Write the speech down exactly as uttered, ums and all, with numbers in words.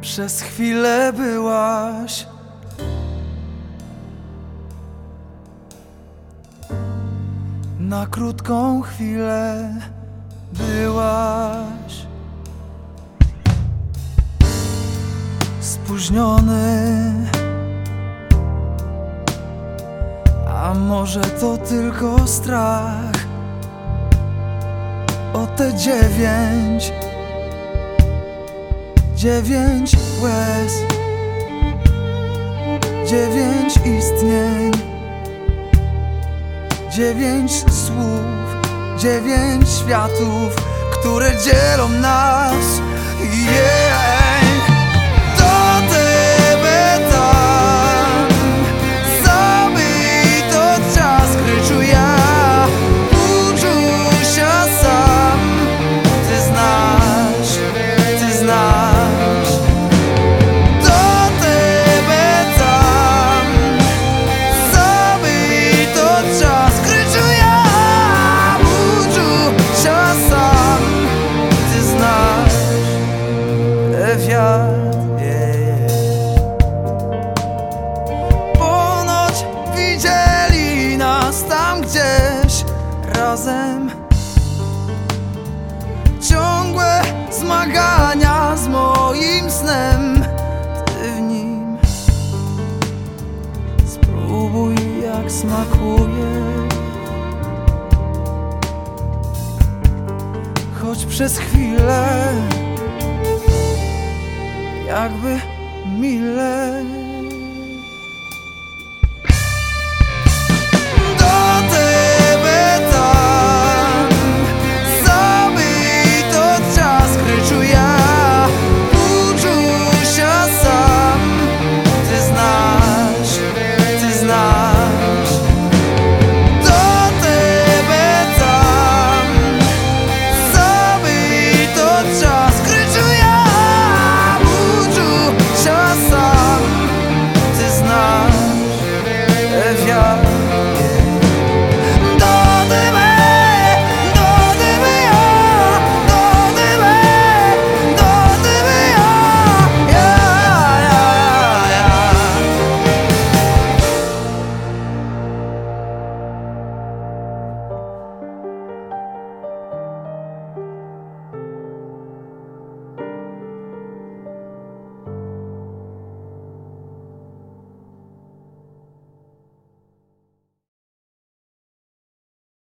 Przez chwilę byłaś na krótką chwilę byłaś spóźniony. A może to tylko strach o te dziewięć Dziewięć łez, dziewięć istnień, dziewięć słów, dziewięć światów, które dzielą nas. Yeah. Do tebe tam zabito czas kryczu ja, uczucia sam. Ty znasz, ty znasz. Wiatr wieje. Ponoć widzieli nas tam gdzieś razem. Ciągłe zmagania z moim snem. Ty w nim spróbuj jak smakuje. Choć przez chwilę, jakby mile.